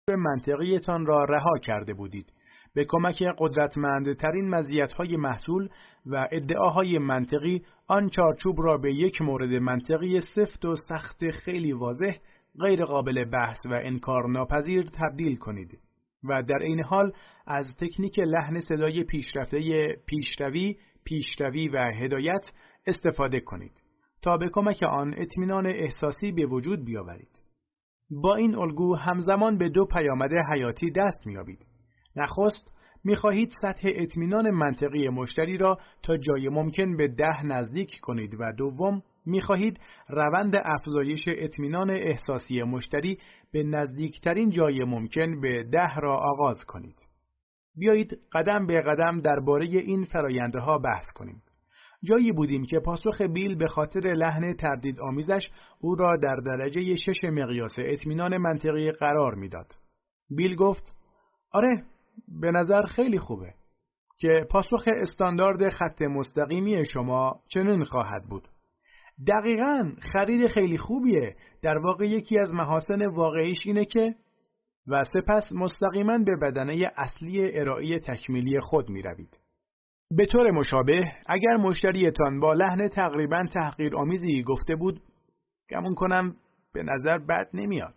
منطقیتان را رها کرده بودید. به کمک قدرتمندترین مزیت‌های محصول و ادعاهای منطقی آن چارچوب را به یک مورد منطقی سفت و سخت خیلی واضح، غیر قابل بحث و انکار ناپذیر تبدیل کنید و در این حال از تکنیک لحن صدای پیشرفته پیشروی و هدایت استفاده کنید تا به کمک آن اطمینان احساسی به وجود بیاورید. با این الگو همزمان به دو پیامد حیاتی دست می‌یابید. نخست می‌خواهید سطح اطمینان منطقی مشتری را تا جای ممکن به 10 نزدیک کنید و دوم می‌خواهید روند افزایش اطمینان احساسی مشتری به نزدیکترین جای ممکن به 10 را آغاز کنید. بیایید قدم به قدم درباره این فرآیندها بحث کنیم. جایی بودیم که پاسخ بیل به خاطر لحن تردیدآمیزش او را در درجه 6 مقیاس اطمینان منطقی قرار میداد. بیل گفت: آره، به نظر خیلی خوبه که پاسخ استاندارد خط مستقیمی شما چنین خواهد بود. دقیقاً، خرید خیلی خوبیه. در واقع یکی از محاسن واقعیش اینه که و سپس مستقیماً به بدنه اصلی ارائه تکمیلی خود می روید. به طور مشابه، اگر مشتریتان با لحن تقریباً تحقیرآمیزی گفته بود، گمان کنم به نظر بد نمیاد.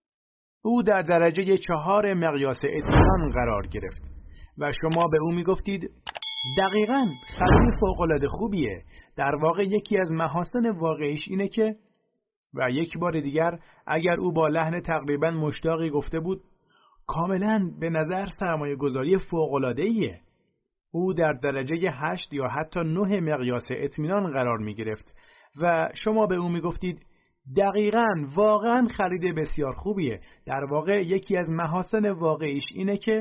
او در درجه 4 مقیاس اطمینان قرار گرفت و شما به او می گفتید: دقیقاً، خرید فوق‌العاده خوبیه. در واقع یکی از محاسن واقعیش اینه که و یک بار دیگر اگر او با لحن تقریباً مشتاقی گفته بود: کاملاً به نظر سرمایه گذاری فوق‌العاده‌ایه. او در درجه 8 یا حتی 9 مقیاس اطمینان قرار می گرفت و شما به او می گفتید: دقیقاً، واقعاً خرید بسیار خوبیه. در واقع یکی از محاسن واقعیش اینه که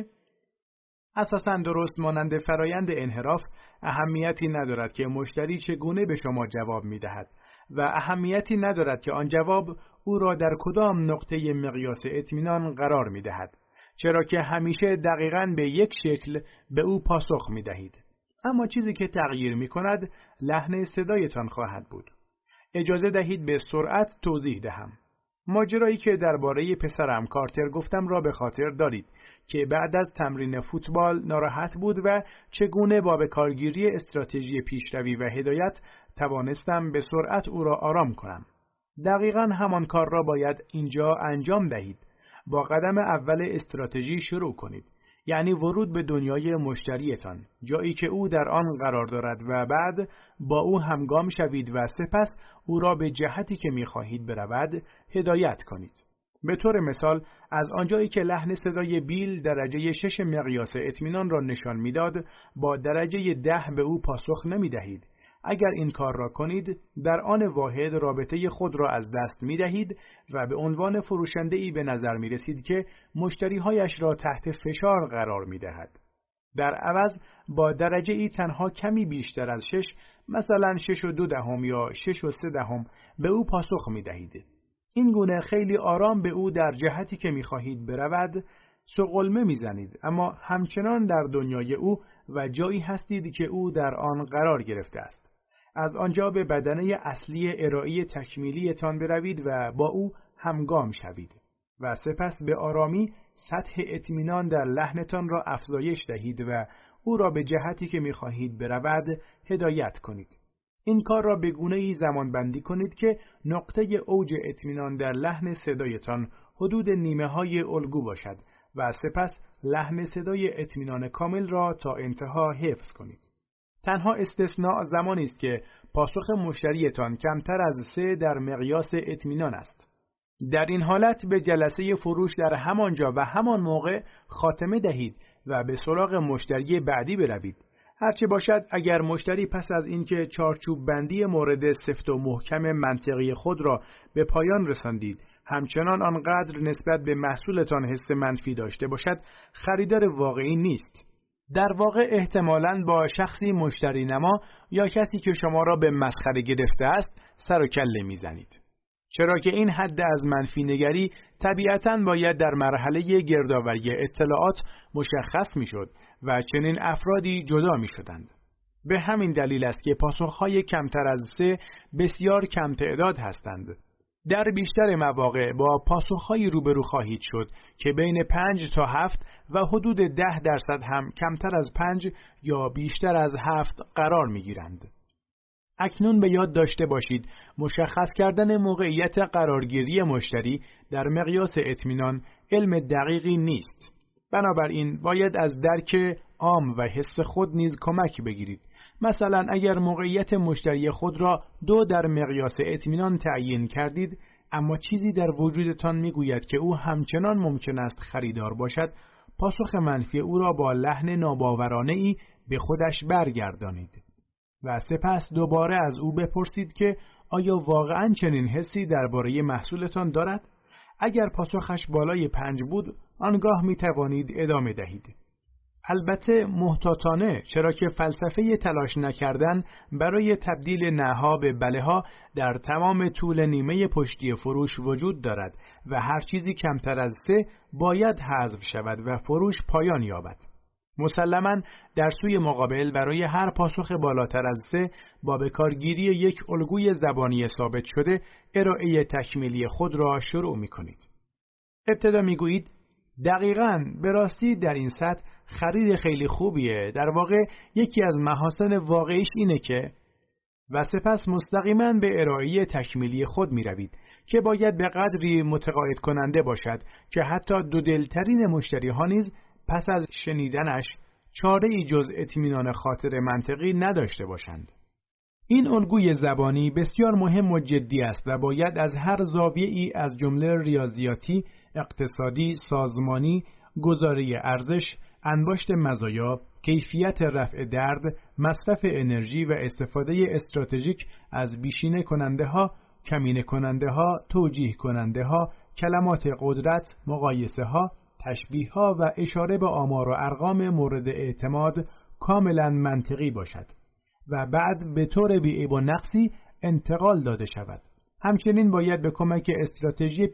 اساساً درست مانند فرایند انحراف اهمیتی ندارد که مشتری چگونه به شما جواب می دهد و اهمیتی ندارد که آن جواب او را در کدام نقطه مقیاس اطمینان قرار می دهد، چرا که همیشه دقیقاً به یک شکل به او پاسخ می دهید. اما چیزی که تغییر می کند لحن صدایتان خواهد بود. اجازه دهید به سرعت توضیح دهم. ماجرایی که درباره پسرم کارتر گفتم را به خاطر دارید که بعد از تمرین فوتبال ناراحت بود و چگونه با به کارگیری استراتژی پیشروی و هدایت توانستم به سرعت او را آرام کنم. دقیقاً همان کار را باید اینجا انجام دهید. با قدم اول استراتژی شروع کنید، یعنی ورود به دنیای مشتریتان، جایی که او در آن قرار دارد و بعد با او همگام شوید و سپس او را به جهتی که می‌خواهید برود هدایت کنید. به طور مثال از آنجایی که لحن صدای بیل درجه 6 مقیاس اطمینان را نشان می‌داد، با درجه 10 به او پاسخ نمی‌دهید. اگر این کار را کنید، در آن واحد رابطه خود را از دست می دهید و به عنوان فروشنده‌ای به نظر می رسید که مشتری‌هایش را تحت فشار قرار می دهد. در عوض با درجه ای تنها کمی بیشتر از 6، مثلا 6.2 یا 6.3 به او پاسخ می دهید. این گونه خیلی آرام به او در جهتی که می خواهید برود سقلمه می زنید، اما همچنان در دنیای او و جایی هستید که او در آن قرار گرفته است. از آنجا به بدنه اصلی ارائه تکمیلیتان بروید و با او همگام شوید و سپس به آرامی سطح اطمینان در لحنتان را افزایش دهید و او را به جهتی که می‌خواهید برود هدایت کنید. این کار را به گونه‌ای زمان بندی کنید که نقطه اوج اطمینان در لحن صدایتان حدود نیمه‌های الگو باشد و سپس لحن صدای اطمینان کامل را تا انتها حفظ کنید. تنها استثناء زمانی است که پاسخ مشتریتان کمتر از 3 در مقیاس اطمینان است. در این حالت به جلسه فروش در همانجا و همان موقع خاتمه دهید و به سراغ مشتری بعدی بروید. هرچه باشد اگر مشتری پس از اینکه چارچوب بندی مورد سفت و محکم منطقی خود را به پایان رساندید همچنان آنقدر نسبت به محصولتان حس منفی داشته باشد، خریدار واقعی نیست. در واقع احتمالاً با شخصی مشتری نما یا کسی که شما را به مسخره گرفته است سر و کله میزنید. چرا که این حد از منفی نگری طبیعتاً باید در مرحله گردآوری اطلاعات مشخص میشد و چنین افرادی جدا میشدند. به همین دلیل است که پاسخهای کمتر از 3 بسیار کم تعداد هستند. در بیشتر مواقع با پاسخهایی روبرو خواهید شد که بین 5 تا 7 و حدود 10% هم کمتر از 5 یا بیشتر از 7 قرار می‌گیرند. اکنون به یاد داشته باشید مشخص کردن موقعیت قرارگیری مشتری در مقیاس اطمینان علم دقیقی نیست. بنابراین باید از درک عام و حس خود نیز کمک بگیرید. مثلا اگر موقعیت مشتری خود را 2 در مقیاس اطمینان تعیین کردید، اما چیزی در وجودتان میگوید که او همچنان ممکن است خریدار باشد، پاسخ منفی او را با لحن ناباورانه‌ای به خودش برگردانید و سپس دوباره از او بپرسید که آیا واقعاً چنین حسی درباره محصولتان دارد؟ اگر پاسخش بالای 5 بود، آنگاه می توانید ادامه دهید. البته محتاطانه، چرا که فلسفه تلاش نکردن برای تبدیل نه‌ها به بله‌ها در تمام طول نیمه پشتی فروش وجود دارد و هر چیزی کمتر از 3 باید حذف شود و فروش پایان یابد. مسلماً در سوی مقابل برای هر پاسخ بالاتر از 3 با بکارگیری یک الگوی زبانی ثابت شده ارائه تکمیلی خود را شروع می کنید. ابتدا می گویید دقیقاً به راستی در این سطح خرید خیلی خوبیه، در واقع یکی از محاسن واقعیش اینه که، و سپس مستقیما به ارائه تکمیلی خود می روید که باید به قدری متقاعد کننده باشد که حتی دو دلترین مشتری ها نیز پس از شنیدنش چاره‌ای جز اطمینان خاطر منطقی نداشته باشند. این الگوی زبانی بسیار مهم و جدی است و باید از هر زاویه‌ای از جمله ریاضیاتی، اقتصادی، سازمانی، گزاره ارزش، انباشت مزایا، کیفیت رفع درد، مصرف انرژی و استفاده استراتژیک از بیشینه کننده ها، کمینه کننده ها، توجیه کننده ها، کلمات قدرت، مقایسه ها، تشبیه ها و اشاره به آمار و ارقام مورد اعتماد کاملا منطقی باشد و بعد به طور بی‌عیب و نقصی انتقال داده شود. همچنین باید به کمک استراتژی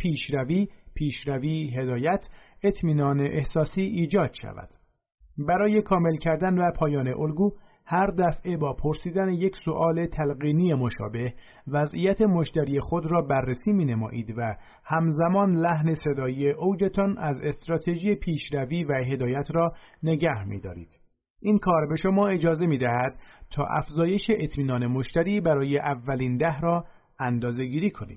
پیشروی، هدایت، اطمینان احساسی ایجاد شود. برای کامل کردن و پایان الگو، هر دفعه با پرسیدن یک سؤال تلقینی مشابه، وضعیت مشتری خود را بررسی می‌نمایید و همزمان لحن صدایی اوجتان از استراتژی پیشروی و هدایت را نگه می‌دارید. این کار به شما اجازه می‌دهد تا افزایش اطمینان مشتری برای اولین 10 را اندازه‌گیری کنید.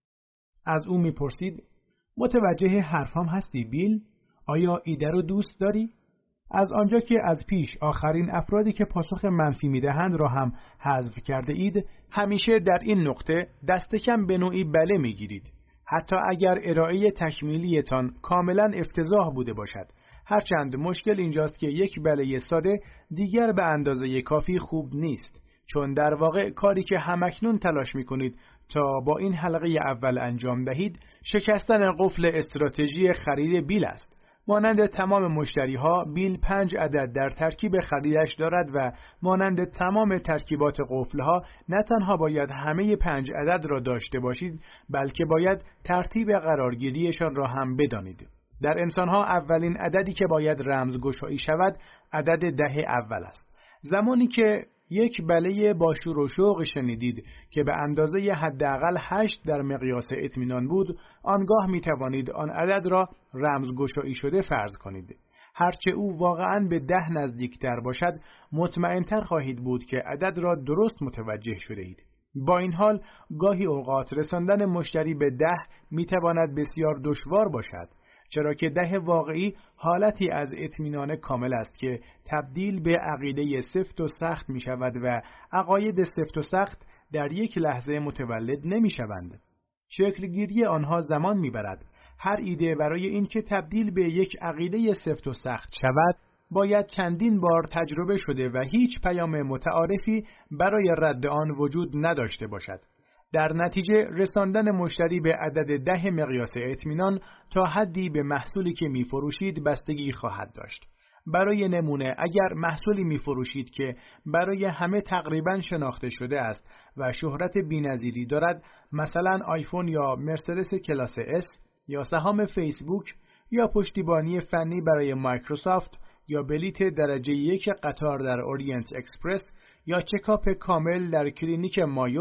از او می‌پرسید: متوجه حرفام هستی بیل؟ آیا ایده رو دوست داری؟ از آنجا که از پیش آخرین افرادی که پاسخ منفی می‌دهند را هم حذف کرده اید، همیشه در این نقطه دست کم به نوعی بله می‌گیرید، حتی اگر ارائه تکمیلیتان کاملا افتضاح بوده باشد. هرچند مشکل اینجاست که یک بله ساده دیگر به اندازه کافی خوب نیست، چون در واقع کاری که همکنون تلاش می‌کنید تا با این حلقه اول انجام دهید، شکستن قفل استراتژی خرید بیل است. مانند تمام مشتری‌ها، بیل 5 عدد در ترکیب خریدش دارد و مانند تمام ترکیبات قفل‌ها نه تنها باید همه 5 عدد را داشته باشید، بلکه باید ترتیب قرارگیریشان را هم بدانید. در انسان‌ها اولین عددی که باید رمزگشایی شود، عدد 10 اول است. زمانی که یک بله با شور و شوق شنیدید که به اندازه حداقل 8 در مقیاس اطمینان بود، آنگاه می توانید آن عدد را رمزگشایی شده فرض کنید. هرچه او واقعاً به 10 نزدیکتر باشد، مطمئن‌تر خواهید بود که عدد را درست متوجه شده اید. با این حال، گاهی اوقات رساندن مشتری به 10 می تواند بسیار دشوار باشد، چرا که 10 واقعی حالتی از اطمینان کامل است که تبدیل به عقیده سفت و سخت می شود و عقاید سفت و سخت در یک لحظه متولد نمی شوند. شکلگیری آنها زمان می برد. هر ایده برای اینکه تبدیل به یک عقیده سفت و سخت شود، باید چندین بار تجربه شده و هیچ پیام متعارفی برای رد آن وجود نداشته باشد. در نتیجه رساندن مشتری به عدد 10 مقیاس اطمینان تا حدی به محصولی که می‌فروشید بستگی خواهد داشت. برای نمونه، اگر محصولی می‌فروشید که برای همه تقریباً شناخته شده است و شهرت بی‌نظیری دارد، مثلا آیفون یا مرسدس کلاس اس یا سهام فیسبوک یا پشتیبانی فنی برای مایکروسافت یا بلیت درجه 1 قطار در اورینت اکسپرس یا چکاپ کامل در کلینیک مایو،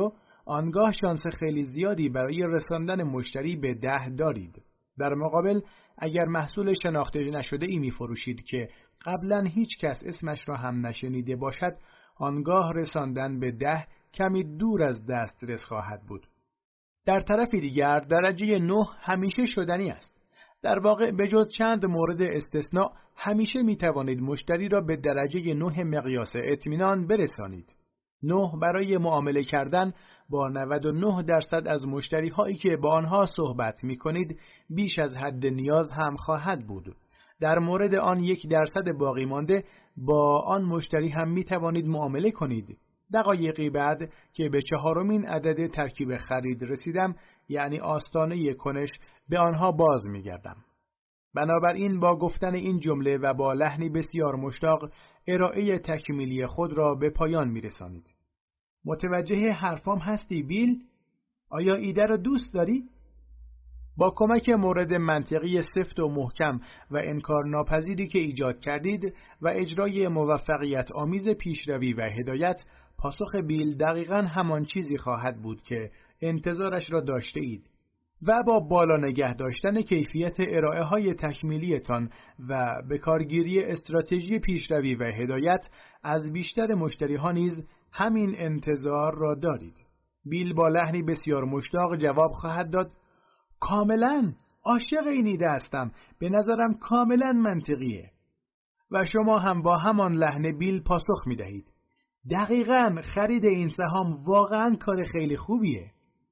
آنگاه شانس خیلی زیادی برای رساندن مشتری به 10 دارید. در مقابل اگر محصول شناخته نشده ای می فروشید که قبلا هیچ کس اسمش را هم نشنیده باشد، آنگاه رساندن به 10 کمی دور از دسترس خواهد بود. در طرف دیگر درجه 9 همیشه شدنی است. در واقع بجز چند مورد استثناء همیشه می توانید مشتری را به درجه 9 مقیاس اطمینان برسانید. 9 برای معامله کردن با 99% از مشتری هایی که با آنها صحبت می کنید بیش از حد نیاز هم خواهد بود. در مورد آن 1% باقی مانده با آن مشتری هم می توانید معامله کنید. دقایقی بعد که به 4مین عدد ترکیب خرید رسیدم، یعنی آستانه کنش، به آنها باز می گردم. بنابراین با گفتن این جمله و با لحنی بسیار مشتاق ارائه تکمیلی خود را به پایان می رسانید. متوجه حرفام هستی بیل؟ آیا ایده را دوست داری؟ با کمک مورد منطقی سفت و محکم و انکار ناپذیری که ایجاد کردید و اجرای موفقیت آمیز پیشروی و هدایت، پاسخ بیل دقیقاً همان چیزی خواهد بود که انتظارش را داشته اید. و با بالا نگه داشتن کیفیت ارائه های تکمیلیتان و به کارگیری استراتژی پیشروی و هدایت از بیشتر مشتری ها نیز همین انتظار را دارید. بیل با لحنی بسیار مشتاق جواب خواهد داد: کاملاً عاشق این ایده هستم، به نظرم کاملاً منطقیه. و شما هم با همان لحن بیل پاسخ می دهید: دقیقاً خرید این سهام واقعاً کار خیلی خوبیه.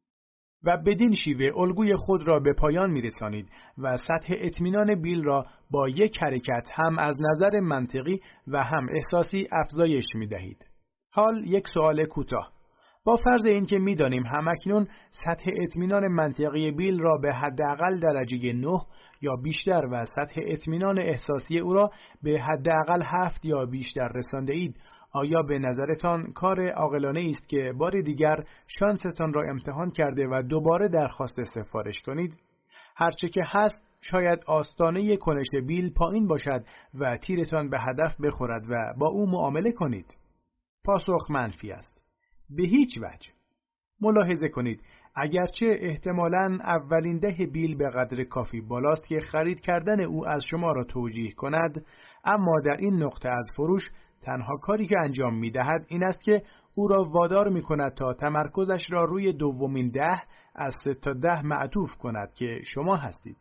و بدین شیوه الگوی خود را به پایان می رسانید و سطح اطمینان بیل را با یک حرکت هم از نظر منطقی و هم احساسی افزایش می دهید. حال یک سوال کوتاه. با فرض اینکه می دانیم همکنون سطح اطمینان منطقی بیل را به حداقل درجه 9 یا بیشتر و سطح اطمینان احساسی او را به حداقل 7 یا بیشتر رسانده اید، آیا به نظرتان کار عاقلانه است که بار دیگر شانستان را امتحان کرده و دوباره درخواست سفارش کنید؟ هرچه که هست شاید آستانه کنش بیل پایین باشد و تیرتان به هدف بخورد و با او معامله کنید. پاسخ منفی است. به هیچ وجه. ملاحظه کنید اگرچه احتمالاً اولین ده بیل به قدر کافی بالاست که خرید کردن او از شما را توجیه کند، اما در این نقطه از فروش تنها کاری که انجام می دهد این است که او را وادار می کند تا تمرکزش را روی دومین 10 از 3 تا 10 معطوف کند که شما هستید.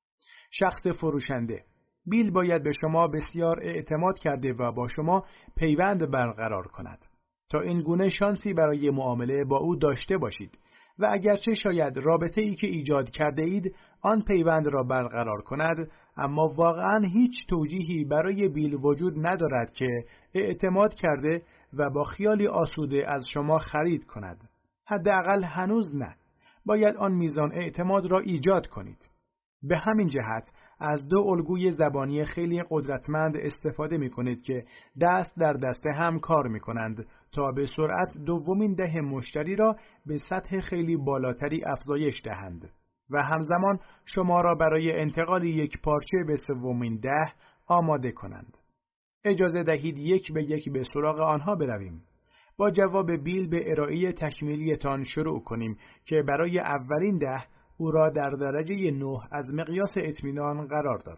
شخص فروشنده: بیل باید به شما بسیار اعتماد کرده و با شما پیوند برقرار کند تا این گونه شانسی برای معامله با او داشته باشید و اگرچه شاید رابطه ای که ایجاد کرده اید آن پیوند را برقرار کند، اما واقعاً هیچ توجیهی برای بیل وجود ندارد که اعتماد کرده و با خیالی آسوده از شما خرید کند. حداقل هنوز نه. باید آن میزان اعتماد را ایجاد کنید. به همین جهت از 2 الگوی زبانی خیلی قدرتمند استفاده می کنید که دست در دست هم کار می کنند تا به سرعت دومین ده مشتری را به سطح خیلی بالاتری افزایش دهند و همزمان شما را برای انتقال یک پارچه به سومین 10 آماده کنند. اجازه دهید یک به یک به سراغ آنها برویم. با جواب بیل به ارائه تکمیلیتان شروع کنیم که برای اولین 10 او را در درجه 9 از مقیاس اطمینان قرار داد.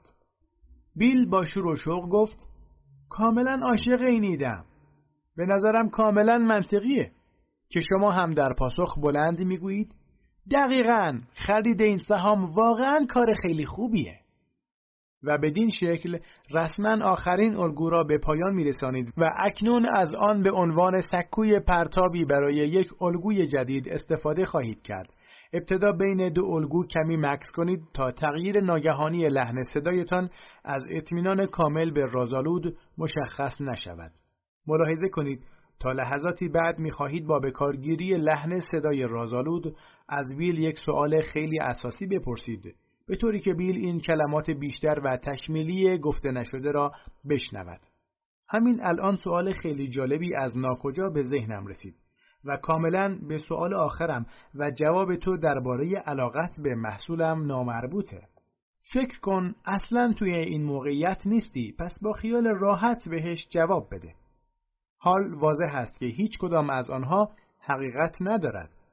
بیل با شور و شوق گفت: کاملا عاشق این ایده‌ام. به نظرم کاملا منطقیه. که شما هم در پاسخ بلند میگویید: دقیقاً خرید این سهام واقعاً کار خیلی خوبیه. و بدین شکل رسما آخرین الگو را به پایان میرسانید و اکنون از آن به عنوان سکوی پرتابی برای یک الگوی جدید استفاده خواهید کرد. ابتدا بین 2 الگو کمی مکث کنید تا تغییر ناگهانی لحن صدایتان از اطمینان کامل به رازآلود مشخص نشود. ملاحظه کنید تا لحظاتی بعد می‌خواهید با بکارگیری لحن صدای رازآلود از بیل یک سوال خیلی اساسی بپرسید، به طوری که بیل این کلمات بیشتر و تکمیلی گفته نشده را بشنود. همین الان سوال خیلی جالبی از ناکجا به ذهنم رسید و کاملا به سوال آخرم و جواب تو درباره علاقت به محصولم نامربوطه. فکر کن اصلا توی این موقعیت نیستی، پس با خیال راحت بهش جواب بده. حال واضح است که هیچ کدام از آنها حقیقت ندارد.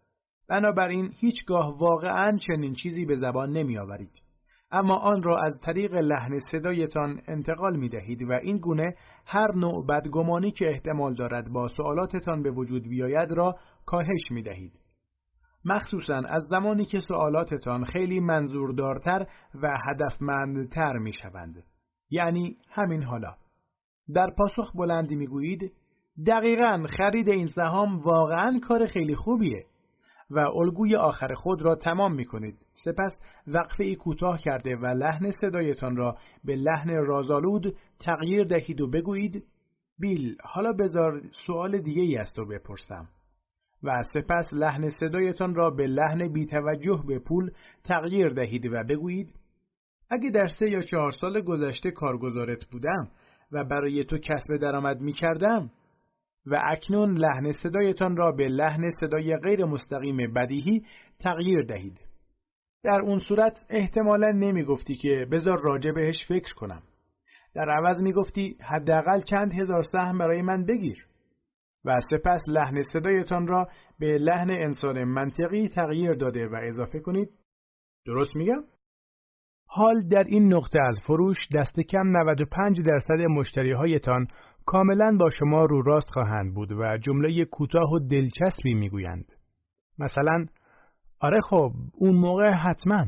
بنابراین هیچگاه واقعاً چنین چیزی به زبان نمی آورید. اما آن را از طریق لحن صدایتان انتقال می دهید و این گونه هر نوع بدگمانی که احتمال دارد با سوالاتتان به وجود بیاید را کاهش می دهید. مخصوصاً از زمانی که سوالاتتان خیلی منظوردارتر و هدفمندتر می شوند. یعنی همین حالا. در پاسخ بلندی می گویید دقیقاً خرید این سهام واقعاً کار خیلی خوبیه و الگوی آخر خود را تمام می کنید. سپس وقفه‌ای کوتاه کرده و لحن صدایتان را به لحن رازآلود تغییر دهید و بگویید بیل، حالا بذار سوال دیگه‌ای از تو بپرسم. و سپس لحن صدایتان را به لحن بی‌توجه به پول تغییر دهید و بگویید اگه در 3 یا 4 سال گذشته کارگزارت بودم و برای تو کسب درآمد می کردم و اکنون لحن صدایتان را به لحن صدای غیر مستقیم بدیهی تغییر دهید. در اون صورت احتمالاً نمی گفتی که بذار راجع بهش فکر کنم. در عوض می گفتی حداقل چند هزار سهم برای من بگیر. و سپس لحن صدایتان را به لحن انسان منطقی تغییر داده و اضافه کنید درست میگم؟ حال در این نقطه از فروش دست کم 95% مشتری‌هایتان کاملاً با شما رو راست خواهند بود و جمله کوتاه و دلچسبی میگویند. مثلا آره خب اون موقع حتما،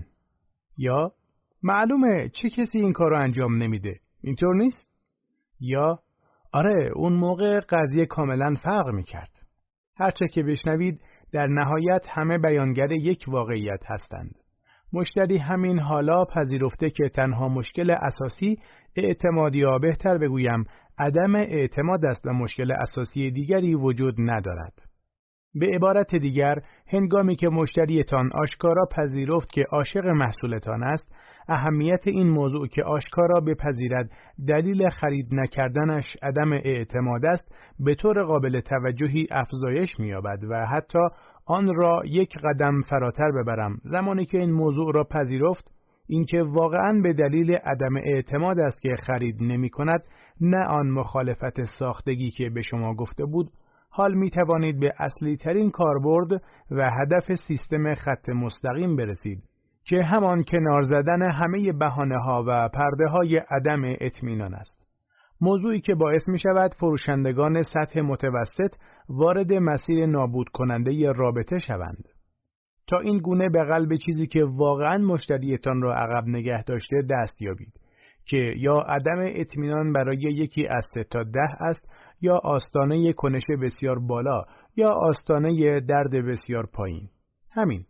یا معلومه چه کسی این کارو انجام نمیده، اینطور نیست؟ یا آره اون موقع قضیه کاملا فرق میکرد. هرچه که بشنوید در نهایت همه بیانگر یک واقعیت هستند. مشتری همین حالا پذیرفته که تنها مشکل اساسی اعتماد یا بهتر بگویم عدم اعتماد است و مشکل اساسی دیگری وجود ندارد. به عبارت دیگر هنگامی که مشتریتان آشکارا پذیرفت که عاشق محصولتان است، اهمیت این موضوع که آشکارا بپذیرد دلیل خرید نکردنش عدم اعتماد است به طور قابل توجهی افزایش می‌یابد و حتی آن را یک قدم فراتر ببرم زمانی که این موضوع را پذیرفت اینکه واقعاً به دلیل عدم اعتماد است که خرید نمی‌کند نه آن مخالفت ساختگی که به شما گفته بود، حال می توانید به اصلی ترین کاربرد و هدف سیستم خط مستقیم برسید که همان کنار زدن همه بهانه‌ها و پرده‌های عدم اطمینان است. موضوعی که باعث می شود فروشندگان سطح متوسط وارد مسیر نابود کننده رابطه شوند. تا این گونه به قلب چیزی که واقعاً مشتریتان را عقب نگه داشته دست یابید که یا عدم اطمینان برای یکی از 3 تا 10 است یا آستانه کنش بسیار بالا یا آستانه درد بسیار پایین. همین.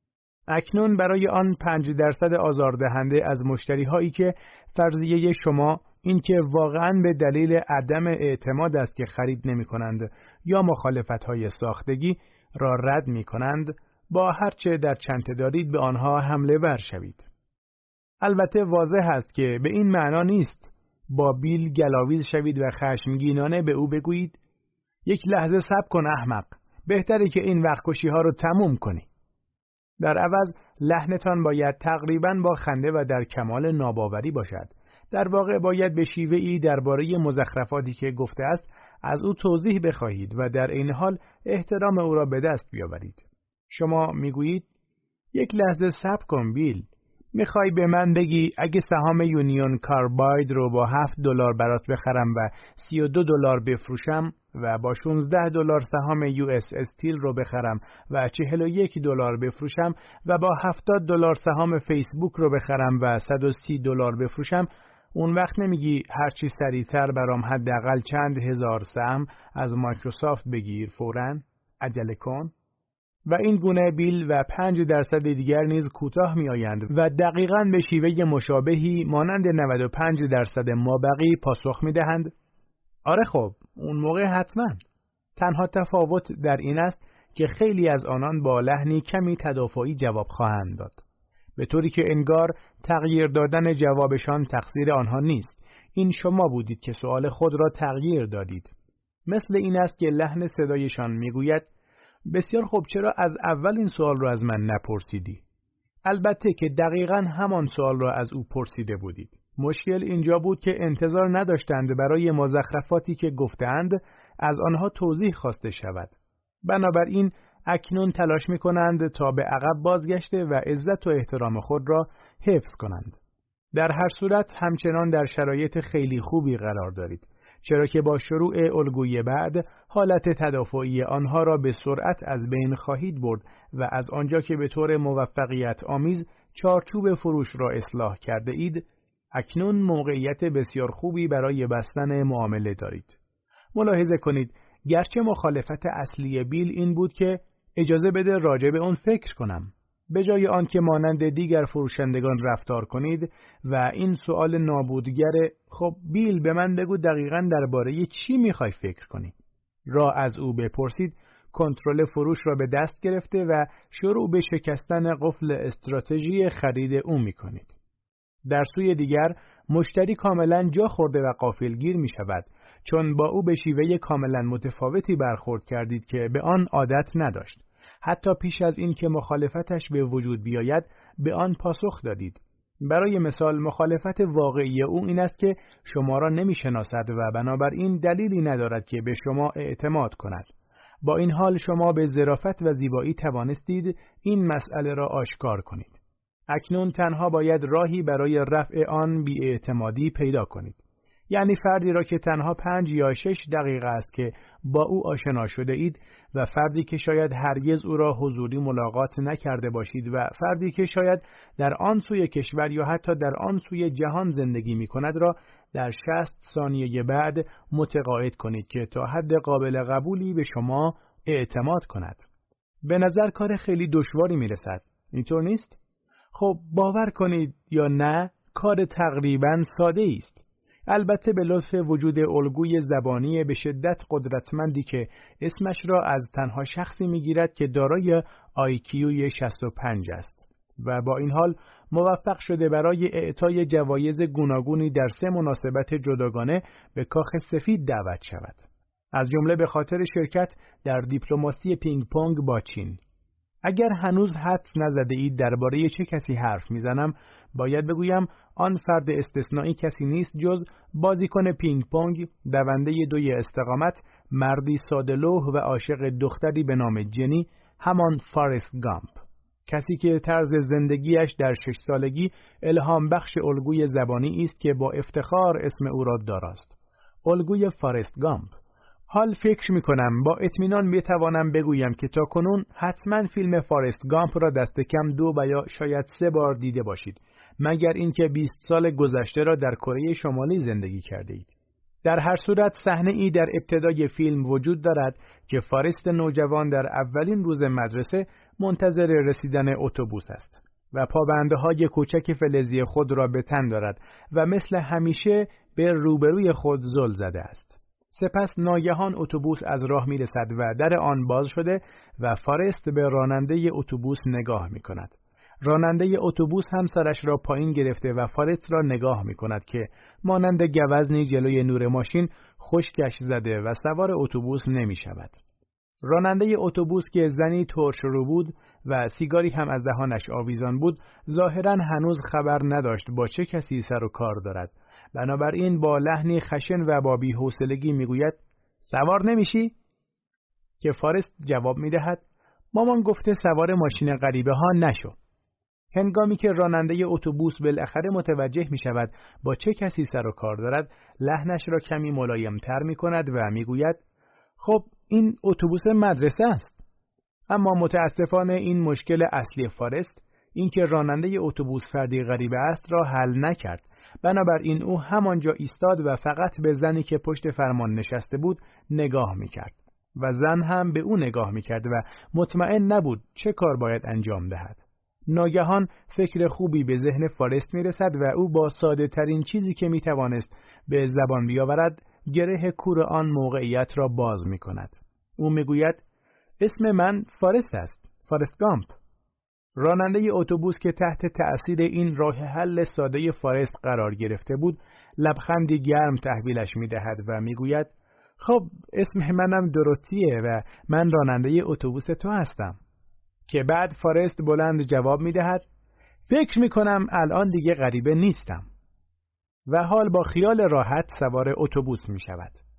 اکنون برای آن 5% آزاردهنده از مشتری هایی که فرضیه شما این که واقعاً به دلیل عدم اعتماد است که خرید نمی کنند یا مخالفت های ساختگی را رد می کنند، با هرچه در چنته دارید به آنها حمله ور شوید. البته واضح است که به این معنا نیست با بیل گلاویز شوید و خشمگینانه به او بگویید یک لحظه صبر کن احمق، بهتره که این وقت کشی ها رو تموم کنی. در عوض لحنتان باید تقریباً با خنده و در کمال ناباوری باشد. در واقع باید به شیوه‌ای درباره مزخرفاتی که گفته است از او توضیح بخواهید و در این حال احترام او را به دست بیاورید. شما میگویید یک لحظه صبر کن بیل، میخوای به من بگی اگه سهام یونیون کارباید رو با $7 برات بخرم و $32 بفروشم و با $16 سهام US استیل رو بخرم و $41 بفروشم و با $70 سهام فیسبوک رو بخرم و $130 بفروشم، اون وقت نمیگی هرچی سریعتر برام حداقل چند هزار سهم از مایکروسافت بگیر فوراً؟ عجله کن. و این گونه بیل و 5% دیگر نیز کوتاه می آیند و دقیقاً به شیوه مشابهی مانند 95% مابقی پاسخ می دهند آره خب اون موقع حتما. تنها تفاوت در این است که خیلی از آنان با لحنی کمی تدافعی جواب خواهند داد، به طوری که انگار تغییر دادن جوابشان تقصیر آنها نیست. این شما بودید که سوال خود را تغییر دادید. مثل این است که لحن صدایشان می گوید بسیار خوب، چرا از اول این سوال را از من نپرسیدی؟ البته که دقیقاً همان سوال را از او پرسیده بودید. مشکل اینجا بود که انتظار نداشتند برای مزخرفاتی که گفتند از آنها توضیح خواسته شود. بنابراین اکنون تلاش می‌کنند تا به عقب بازگشته و عزت و احترام خود را حفظ کنند. در هر صورت همچنان در شرایط خیلی خوبی قرار دارید، چرا که با شروع الگوی بعد حالت تدافعی آنها را به سرعت از بین خواهید برد و از آنجا که به طور موفقیت آمیز چارچوب فروش را اصلاح کرده اید، اکنون موقعیت بسیار خوبی برای بستن معامله دارید. ملاحظه کنید گرچه مخالفت اصلی بیل این بود که اجازه بده راجع به اون فکر کنم، به جای آن که مانند دیگر فروشندگان رفتار کنید و این سوال نابودگر خب بیل به من بگو دقیقاً درباره چی میخوای فکر کنی را از او بپرسید، کنترل فروش را به دست گرفته و شروع به شکستن قفل استراتژی خرید او میکنید. در سوی دیگر مشتری کاملا جا خورده و غافلگیر می شود، چون با او به شیوه کاملا متفاوتی برخورد کردید که به آن عادت نداشت. حتی پیش از این که مخالفتش به وجود بیاید به آن پاسخ دادید. برای مثال مخالفت واقعی او این است که شما را نمی شناسد و بنابراین دلیلی ندارد که به شما اعتماد کند. با این حال شما به ظرافت و زیبایی توانستید این مسئله را آشکار کنید. اکنون تنها باید راهی برای رفع آن بی‌اعتمادی پیدا کنید. یعنی فردی را که تنها 5 یا 6 دقیقه است که با او آشنا شده اید و فردی که شاید هرگز او را حضوری ملاقات نکرده باشید و فردی که شاید در آن سوی کشور یا حتی در آن سوی جهان زندگی می کند را در 60 ثانیه بعد متقاعد کنید که تا حد قابل قبولی به شما اعتماد کند. به نظر کار خیلی دشواری می رسد. اینطور نیست؟ خب باور کنید یا نه کار تقریباً ساده است. البته به لطف وجود الگوی زبانی به شدت قدرتمندی که اسمش را از تنها شخصی میگیرد که دارای IQ 65 است و با این حال موفق شده برای اعطای جوایز گوناگونی در 3 مناسبت جداگانه به کاخ سفید دعوت شود. از جمله به خاطر شرکت در دیپلماسی پینگ پونگ با چین. اگر هنوز حدس نزده اید درباره چه کسی حرف میزنم، باید بگویم آن فرد استثنایی کسی نیست جز بازیکن پینگ پونگ، دونده 2 استقامت، مردی ساده‌لوح و عاشق دختری به نام جنی، همان فارست گامپ. کسی که طرز زندگیش در 6 سالگی الهام بخش الگوی زبانی است که با افتخار اسم او را داراست. الگوی فارست گامپ. حال فکر می‌کنم با اطمینان می‌توانم بگویم که تاکنون حتما فیلم فارست گامپ را دست کم 2 و یا شاید 3 بار دیده باشید، مگر اینکه 20 سال گذشته را در کره شمالی زندگی کرده اید. در هر صورت صحنه‌ای در ابتدای فیلم وجود دارد که فارست نوجوان در اولین روز مدرسه منتظر رسیدن اتوبوس است و پابنده‌های کوچک فلزی خود را به تن دارد و مثل همیشه به روبروی خود زل زده است. سپس ناگهان اتوبوس از راه می‌رسد و در آن باز شده و فارست به راننده اتوبوس نگاه می‌کند. راننده اتوبوس هم سرش را پایین گرفته و فارست را نگاه می‌کند که مانند گوزنی جلوی نور ماشین خشکش زده و سوار اتوبوس نمی‌شود. راننده اتوبوس که زنی ترش رو بود و سیگاری هم از دهانش آویزان بود، ظاهراً هنوز خبر نداشت با چه کسی سر و کار دارد. بنابراین با لحنی خشن و با بی‌حوصلگی میگوید سوار نمیشی؟ که فارست جواب میدهد مامان گفته سوار ماشین غریبه ها نشو. هنگامی که راننده اتوبوس بالاخره متوجه می شود با چه کسی سر و کار دارد، لحنش را کمی ملایم‌تر می کند و میگوید خب این اتوبوس مدرسه است. اما متاسفانه این مشکل اصلی فارست، اینکه راننده اتوبوس فردی غریبه است، را حل نکرد. بنابراین او همانجا ایستاد و فقط به زنی که پشت فرمان نشسته بود نگاه میکرد و زن هم به او نگاه میکرد و مطمئن نبود چه کار باید انجام دهد. ناگهان فکر خوبی به ذهن فارست میرسد و او با ساده ترین چیزی که میتوانست به زبان بیاورد گره کور آن موقعیت را باز میکند. او میگوید اسم من فارست است، فارست گامپ. راننده اتوبوس که تحت تأثیر این راه حل ساده فارست قرار گرفته بود، لبخندی گرم تحویلش میدهد و میگوید خب اسم منم دروتیه و من راننده اتوبوس تو هستم. که بعد فارست بلند جواب میدهد فکر میکنم الان دیگه غریبه نیستم و حال با خیال راحت سوار اتوبوس میشود.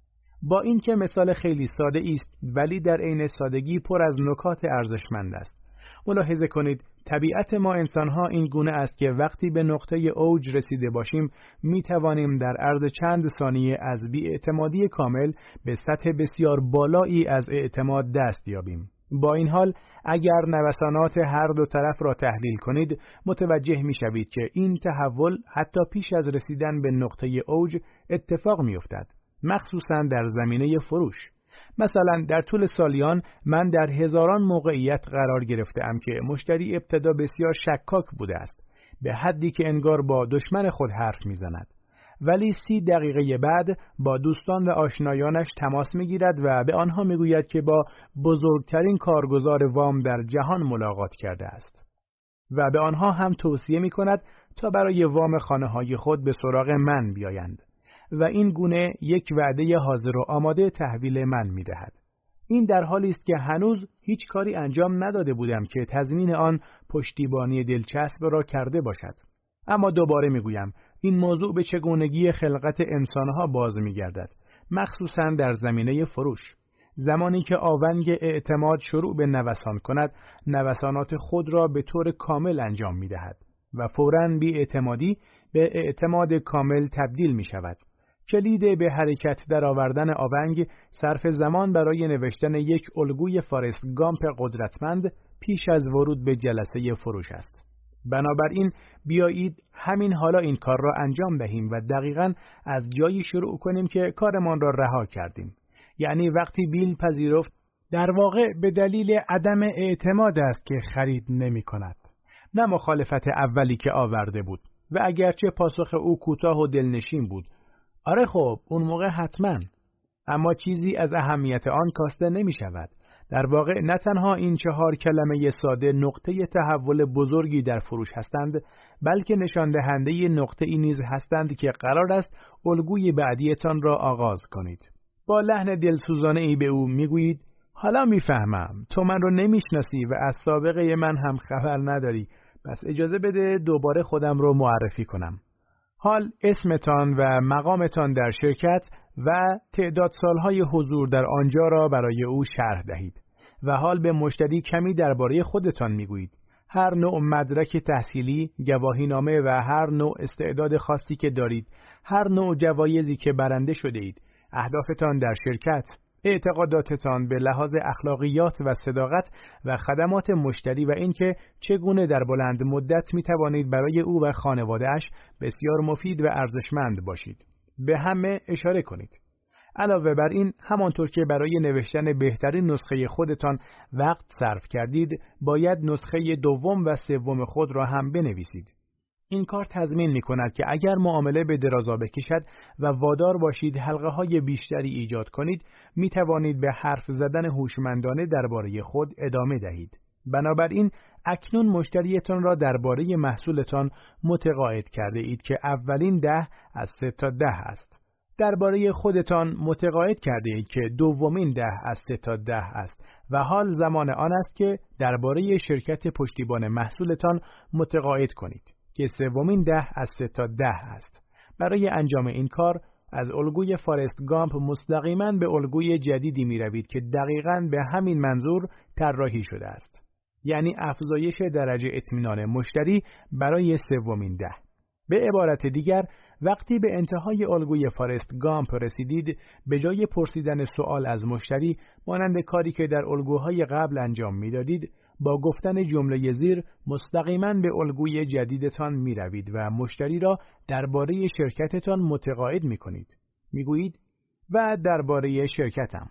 با اینکه مثال خیلی ساده است ولی در عین سادگی پر از نکات ارزشمند است. ملاحظه کنید طبیعت ما انسان‌ها این گونه است که وقتی به نقطه اوج رسیده باشیم می توانیم در عرض چند ثانیه از بی‌اعتمادی کامل به سطح بسیار بالایی از اعتماد دست یابیم. با این حال اگر نوسانات هر دو طرف را تحلیل کنید متوجه می شوید که این تحول حتی پیش از رسیدن به نقطه اوج اتفاق می افتد، مخصوصاً در زمینه فروش. مثلا در طول سالیان من در هزاران موقعیت قرار گرفته‌ام که مشتری ابتدا بسیار شکاک بوده است، به حدی که انگار با دشمن خود حرف می‌زند. ولی 30 دقیقه بعد با دوستان و آشنایانش تماس می‌گیرد و به آنها می‌گوید که با بزرگترین کارگزار وام در جهان ملاقات کرده است و به آنها هم توصیه می‌کند تا برای وام خانه‌های خود به سراغ من بیایند و این گونه یک وعده حاضر و آماده تحویل من می‌دهد. این در حالی است که هنوز هیچ کاری انجام نداده بودم که تضمین آن پشتیبانی دلچسب را کرده باشد. اما دوباره می‌گویم این موضوع به چگونگی خلقت انسانها باز می‌گردد، مخصوصاً در زمینه فروش. زمانی که آونگ اعتماد شروع به نوسان کند، نوسانات خود را به طور کامل انجام می‌دهد و فوراً بی‌اعتمادی به اعتماد کامل تبدیل می‌شود. کلید به حرکت در آوردن آونگ صرف زمان برای نوشتن یک الگوی فارست گامپ قدرتمند پیش از ورود به جلسه فروش است. بنابراین بیایید همین حالا این کار را انجام دهیم و دقیقاً از جایی شروع کنیم که کارمان را رها کردیم. یعنی وقتی بیل پذیرفت در واقع به دلیل عدم اعتماد است که خرید نمی کند، نه مخالفت اولی که آورده بود. و اگرچه پاسخ او کوتاه و دلنشین بود، آره خب اون موقع حتماً، اما چیزی از اهمیت آن کاسته نمی شود. در واقع نه تنها این 4 کلمه ساده نقطه تحول بزرگی در فروش هستند، بلکه نشان دهنده نقطه ای نیز هستند که قرار است الگوی بعدیتان را آغاز کنید. با لحن دلسوزانه ای به او میگویید حالا میفهمم تو من رو نمیشناسی و از سابقه من هم خبر نداری، پس اجازه بده دوباره خودم رو معرفی کنم. حال اسمتان و مقامتان در شرکت و تعداد سالهای حضور در آنجا را برای او شرح دهید و حال به مشتری کمی درباره خودتان میگویید. هر نوع مدرک تحصیلی، گواهینامه و هر نوع استعداد خاصی که دارید، هر نوع جوایزی که برنده شده اید، اهدافتان در شرکت، اعتقاداتتان به لحاظ اخلاقیات و صداقت و خدمات مشتری و اینکه چگونه در بلند مدت می توانید برای او و خانواده‌اش بسیار مفید و ارزشمند باشید. به همه اشاره کنید. علاوه بر این، همانطور که برای نوشتن بهترین نسخه خودتان وقت صرف کردید، باید نسخه دوم و سوم خود را هم بنویسید. این کار تضمین می کند که اگر معامله به درازا بکشد و وادار باشید حلقه‌های بیشتری ایجاد کنید، می توانید به حرف زدن هوشمندانه درباره خود ادامه دهید. بنابراین اکنون مشتریتان را درباره محصولتان متقاعد کرده اید که اولین 10 از 3 تا 10 است. درباره خودتان متقاعد کرده اید که دومین 10 از 3 تا 10 است و حال زمان آن است که درباره شرکت پشتیبان محصولتان متقاعد کنید که سومین 10 از 3 تا 10 است. برای انجام این کار از الگوی فارست گامپ مستقیما به الگوی جدیدی می روید که دقیقاً به همین منظور طراحی شده است. یعنی افزایش درجه اطمینان مشتری برای سومین 10. به عبارت دیگر، وقتی به انتهای الگوی فارست گامپ رسیدید، به جای پرسیدن سوال از مشتری مانند کاری که در الگوهای قبل انجام میدادید، با گفتن جمله زیر مستقیما به الگوی جدیدتان می روید و مشتری را درباره شرکتتان متقاعد می کنید. می گویید و درباره شرکتم.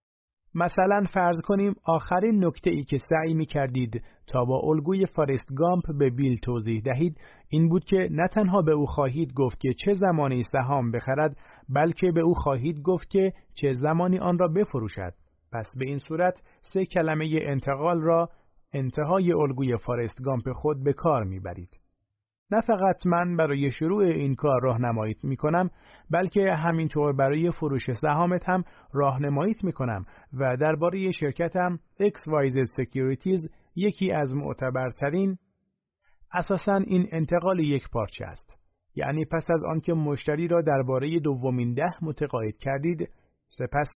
مثلا فرض کنیم آخرین نکته ای که سعی می کردید تا با الگوی فارست گامپ به بیل توضیح دهید این بود که نه تنها به او خواهید گفت که چه زمانی سهام بخرد، بلکه به او خواهید گفت که چه زمانی آن را بفروشد. پس به این صورت 3 کلمه انتقال را انتهای الگوی فارست گامپ خود به کار میبرید. نه فقط من برای شروع این کار راهنماییت میکنم، بلکه همینطور برای فروش سهامت هم راهنماییت میکنم و درباره شرکتم XYZ Securities یکی از معتبرترین. اساساً این انتقال یک پارچه است. یعنی پس از آنکه مشتری را درباره دومین 10 متقاعد کردید، سپس